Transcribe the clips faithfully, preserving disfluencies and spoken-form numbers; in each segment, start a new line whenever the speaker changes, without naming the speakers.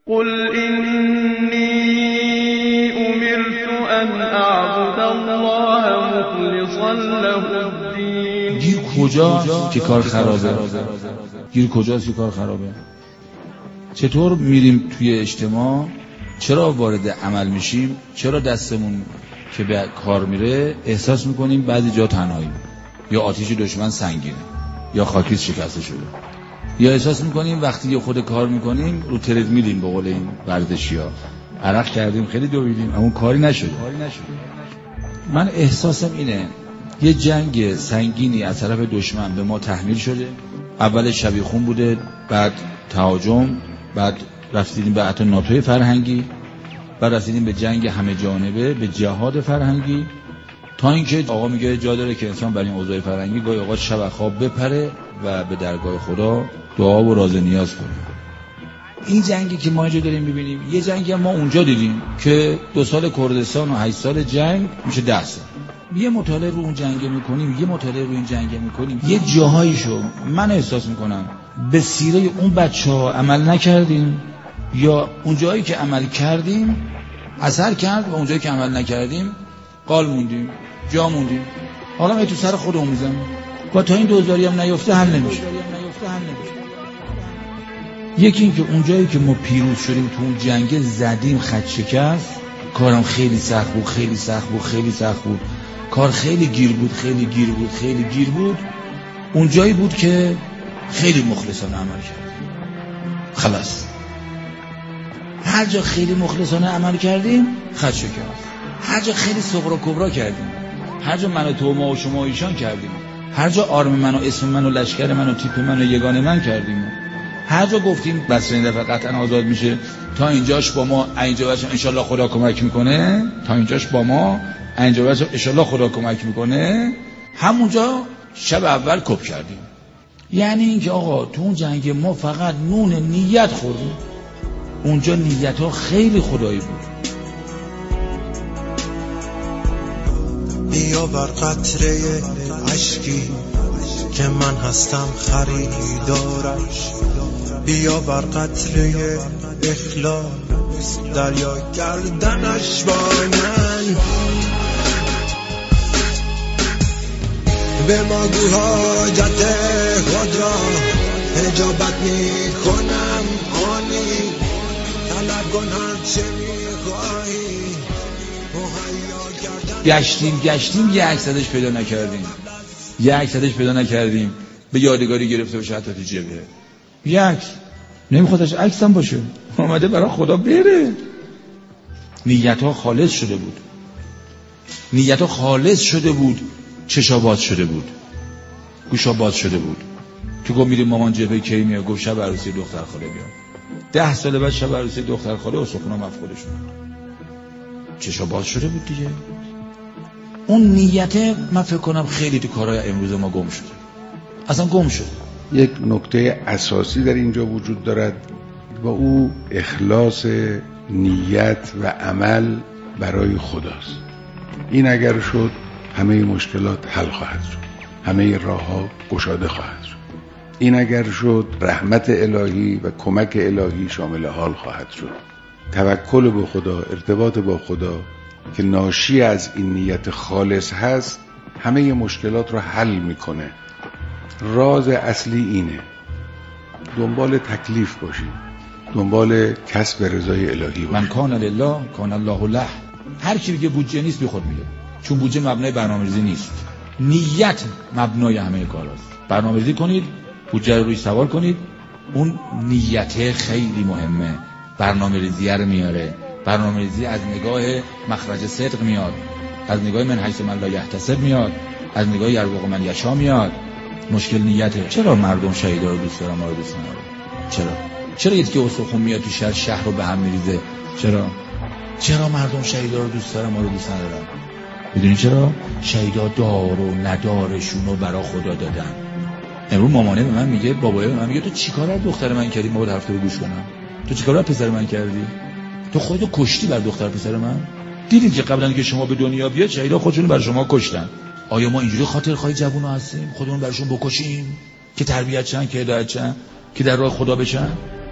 قل إني أمرت أن أعبد الله مخلصا له الدين.
گیر کجاست که کار خرابه؟ گیر کجاست که کار خرابه؟ چطور میریم توی اجتماع، چرا وارد عمل میشیم، چرا دستمون که به کار میره احساس میکنیم بعضی جا تنهاییم، یا آتیش دشمن سنگینه، یا خاکیز شکسته شده، یا احساس میکنیم وقتی یه خود کار میکنیم رو ترد میلیم، به قول این ورزشی‌ها عرق کردیم خیلی دویدیم اما کاری نشده. من احساسم اینه یه جنگ سنگینی از طرف دشمن به ما تحمیل شده. اول شبیخون بوده، بعد تهاجم، بعد رفتیم به حتی ناتوی فرهنگی، بعد رفتیم به جنگ همه جانبه، به جهاد فرهنگی، تا اینکه آقا میگه جا داره که انسان برای این اوضاع فرهنگی گاهی اوقات شب خواب بپره و به درگاه خدا دعا و راز نیاز کنه. این جنگی که ما اینجا داریم میبینیم یه جنگی ما اونجا دیدیم که دو سال کردستان و هشت سال جنگ میشه ده سال. یه مطالعه رو اون جنگ میکنیم، یه مطالعه رو این جنگ میکنیم، یه جاهایشو من احساس میکنم به سیره اون بچه‌ها عمل نکردیم، یا اون جایی که عمل کردیم اثر کرد و اون جایی که عمل نکردیم قال موندیم، جا موندیم. حالا ما تو سر خودمون میزنیم و تا این دوزاری هم نیفته حل نمیشه. یکی این که اون جایی که ما پیروز شدیم تو اون جنگ زدیم خط شکست، کارم خیلی سخت بود، خیلی سخت بود، خیلی سخت بود، کار خیلی گیر بود، خیلی گیر بود، خیلی گیر بود. اون جایی بود که خیلی مخلصانه عمل کردیم. خلاص هر جا خیلی مخلصانه عمل کردیم خط شکست، هر جا خیلی صغرا کبرا کردیم، هر جا من و تو ما و شما و ایشان کردیم، هر جا آرم من و اسم من و لشکر من و تیپ من و یگانه من کردیم، هر جا گفتیم بس این دفعه قطعا آزاد میشه، تا اینجاش با ما، اینجا باشه انشالله خدا کمک میکنه، تا اینجاش با ما، اینجا باشه انشالله خدا کمک میکنه، همونجا شب اول کپ کردیم. یعنی اینکه آقا تو اون جنگ ما فقط نون نیت خوردیم، اونجا نیت ها خیلی خدایی بود.
بیا بر قطره عشقی که من هستم خریدارش، بیا بر قطره اخلاص دریا گردنش بار من، به ما گو حاجت خود را اجابت می کنم آنی، طلب کن هر چه می خواهی مهیا کردن.
گشتیم گشتیم یه عکس ازش پیدا نکردیم، یه عکس ازش پیدا نکردیم به یادگاری گرفته باشه حتی تو جبهه. یه عکس نمیخوادش عکس هم باشه، اومده برای خدا بره. نیت ها خالص شده بود، نیت ها خالص شده بود، چشا باز شده بود، گوشا باز شده بود. تو گفت میریم مامان جبهه کی میاد؟ گفت شب عروسی دختر خاله بیاد. ده سال بعد شب عروسی دختر خاله استخونا مفقود شد. چشا باز شده بود دیگه. اون نیت من فکر کنم خیلی تو کارهای امروز ما گم شده، اصلا گم شد.
یک نکته اساسی در اینجا وجود دارد و او اخلاص نیت و عمل برای خداست. این اگر شد همه مشکلات حل خواهد شد، همه راه ها گشاده خواهد شد. این اگر شد رحمت الهی و کمک الهی شامل حال خواهد شد. توکل به خدا، ارتباط با خدا که ناشی از این نیت خالص هست همه مشکلات رو حل میکنه. راز اصلی اینه، دنبال تکلیف باشیم، دنبال کسب رضای الهی باشیم.
من کان لله کان الله له. هر کی بگه بودجه نیست بی خود میگه، چون بودجه مبنای برنامه‌ریزی نیست، نیت مبنای همه کاراست. برنامه‌ریزی کنید، بودجه رو روی سوار کنید، اون نیت خیلی مهمه. برنامه‌ریزی رو میاره، برنامه‌ریزی از نگاه مخرج صدق میاد، از نگاه من حیث من لا یحتسب میاد، از نگاه یرزق من یشا میاد. مشکل نیته. چرا مردم شهیدا رو دوست دارن ما رو دوست ندارن؟ چرا؟ چرا یکی که استخون میاد تو شهر شهر رو به هم میریزه؟ چرا؟ چرا مردم شهیدا رو دوست دارن ما رو دوست ندارن؟ میدونی چرا؟ شهیدا دار و ندارشون رو برا خدا دادن. امروز مامانه به من میگه، بابایه به من میگه تو چیکار از دختر من کردی؟ ما باید هفته رو گوش کنم. تو چیکار از پسر من کردی؟ تو خودتو کشتی بر دختر پسر من؟ دیدین که قبلا که شما به دنیا بیاد شهیدا خودشون بر شما کشتن. آیا ما اینجوری خاطر خواهی جوونا هستیم خودمون برشون بکشیم که تربیت شن، که هدایت شن، که در راه خدا بشن؟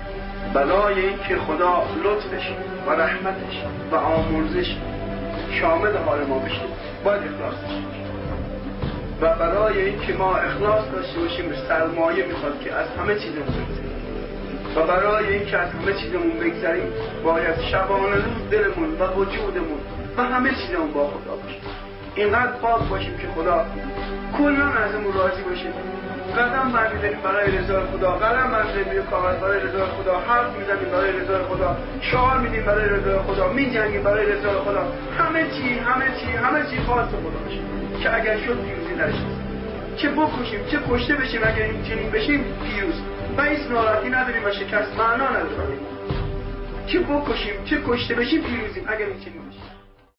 برای اینکه خدا لطفش و رحمتش و آمرزش شامل حال ما بشه باید اخلاص داشته و برای اینکه ما اخلاص داشته باشیم سرمایه میخواد که از همه چیزمون بگذریم و برای اینکه از همه چیزمون بگذریم باید شبانه روز دلمون و وجودمون و همه چیزمون با خدا باشه. اینقدر پاک باشیم که خدا کلا ازمون راضی باشه. قدم برمی‌داریم برای رضای خدا، قدم برمی‌داریم روی کاغذ برای رضای خدا، حرف میزنیم برای رضای خدا، شعار میدیم برای رضای خدا، میجنگیم برای رضای خدا. همه چی همه چی همه چی خاص خدا باشه که اگر شد پیروزی درش چه بکشیم چه کشته بشیم اگر این چنین بشیم پیروز و هیچ ناراحتی نداریم و شکست معنا نداره. چه بکشیم چه کشته بشیم پیروزیم اگر این چنین بشیم.